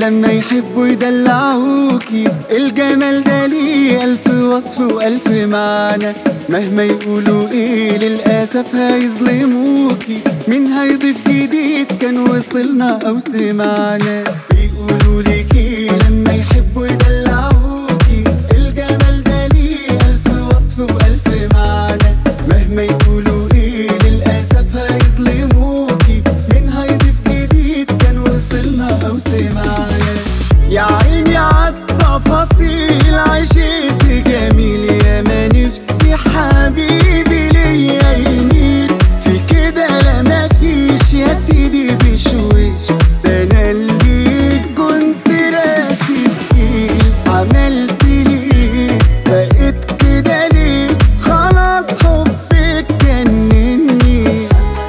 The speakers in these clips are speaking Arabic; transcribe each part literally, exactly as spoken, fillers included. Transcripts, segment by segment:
لما يحبوا يدلعوكي. الجمال ده ليه ألف وصف وألف معنى، مهما يقولوا ايه للأسف هيظلموكي. مين هيضيف جديد كان وصلنا أو سمعنا؟ بيقولوا لك ايه لما يحبوا يدلعوكي. الجمال ده ليه ألف وصف وألف معنى، مهما يقولوا ايه للأسف هيظلموكي. مين هيضيف جديد كان وصلنا أو سمعنا؟ يا عيني عالتفاصيل عشقت جميل، يا ما نفسي حبيبي ليا يميل. في كده لا مفيش يا سيدي بشويش، ده انا اللي كنت راسي تقيل. عملت ليه بقيت كده ليه؟ خلاص حبك جنني.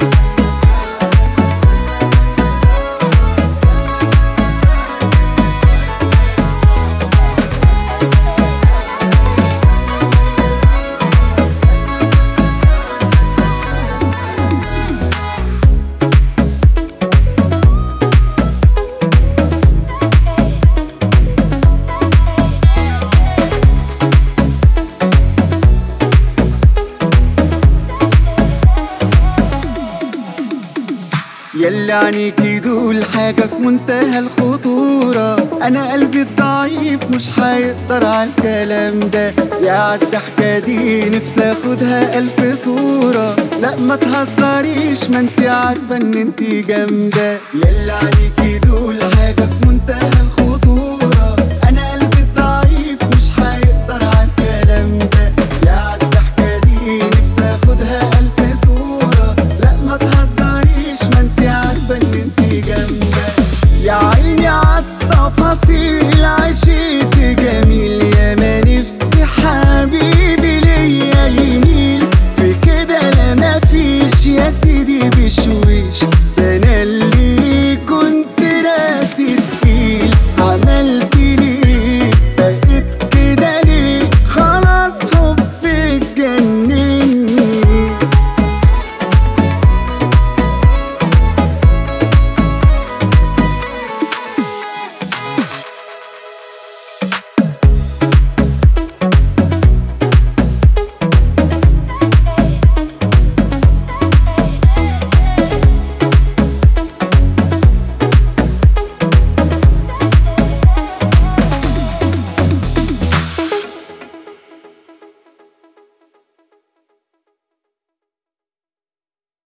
ياللي عنيكي دول حاجة في منتهى الخطورة. أنا قلبي الضعيف مش هيقدر عالكلام ده. يا عالضحكة دي نفسي اخدها ألف صورة. لا ما تهزريش ما انتي عارفة ان انتي جامدة. ياللي عنيكي دول حاجة في منتهى الخطورة. أنا قلبي الضعيف مش هيقدر عالكلام ده. يا عالضحكة دي نفسي اخدها ألف صورة. لا ما تهزريش ما انتي عارفة ان انتي جامدة. يا عيني عالتفاصيل عشقت جميل، يا ما نفسي حبيبي ليا يميل. في كده لا مفيش يا سيدي بشويش،